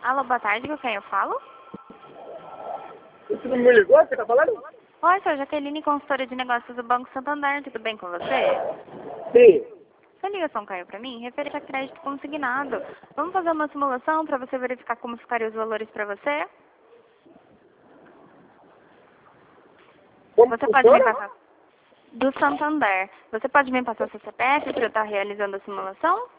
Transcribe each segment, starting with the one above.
Alô, boa tarde, com quem eu falo? Você não me ligou? Você tá falando? Oi, sou Jaqueline, consultora de negócios do Banco Santander, tudo bem com você? Sim. Sua ligação caiu pra mim, referente a crédito consignado. Vamos fazer uma simulação para você verificar como ficariam os valores para você? Como Você pode me funciona? passar... Do Santander. Você pode me passar seu CPF para eu estar realizando a simulação?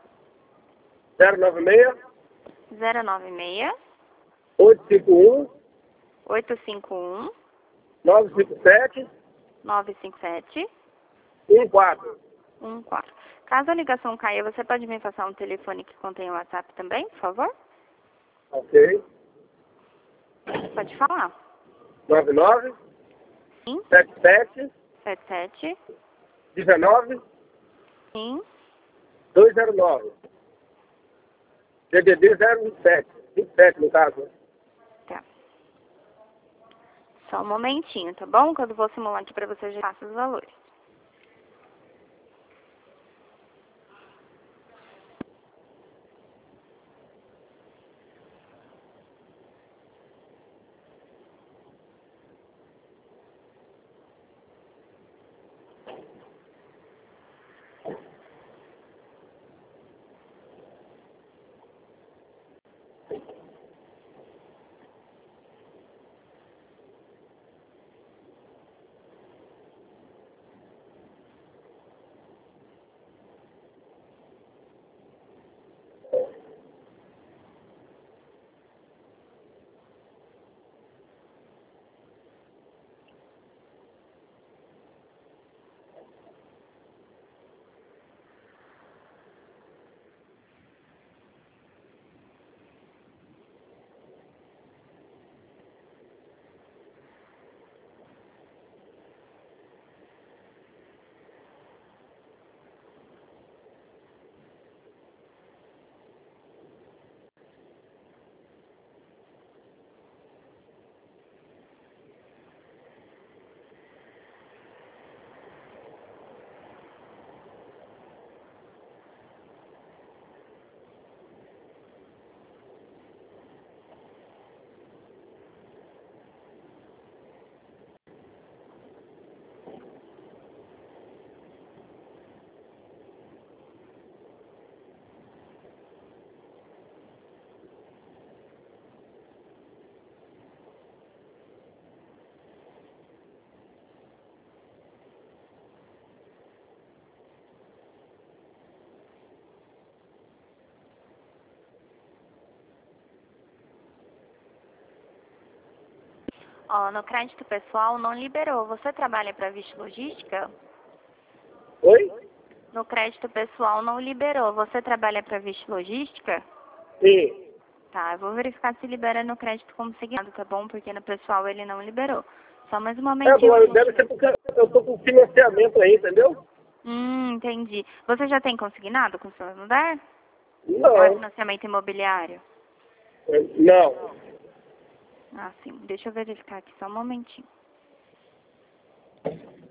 096 096 851 851 957 957 14. 14. Caso a ligação caia, você pode me passar um telefone que contém o WhatsApp também, por favor? Ok. Pode falar. 99 Sim, 77 77 19 sim. 209. CDD 027. 27 no caso. Tá. Só um momentinho, tá bom? Quando eu vou simular aqui pra você, eu já passo os valores. Ó, no crédito pessoal não liberou. Você trabalha para Vixe Logística? Oi? No crédito pessoal não liberou. Você trabalha para Vixe Logística? Sim. Tá, eu vou verificar se libera no crédito consignado, tá bom? Porque no pessoal ele não liberou. Só mais um momentinho. Deve ser porque eu tô com financiamento aí, entendeu? Entendi. Você já tem consignado com o seu Santander? Ou é Não. financiamento imobiliário? Não. Ah, sim. Deixa eu verificar aqui só um momentinho.